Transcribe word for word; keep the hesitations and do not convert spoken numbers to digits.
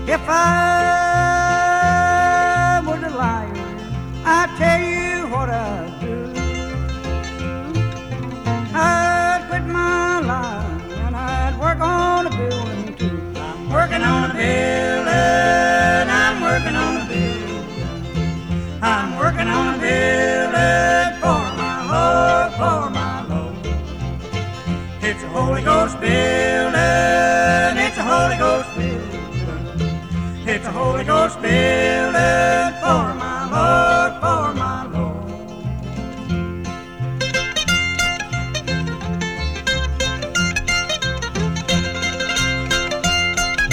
If I was a liar, I'd tell you what I'd do. I'd quit my life and I'd work on a building too. I'm working on a building, I'm working on a building. I'm working on a building for my Lord, for my Lord. It's a Holy Ghost building, it's a Holy Ghost building. It's a Holy Ghost building.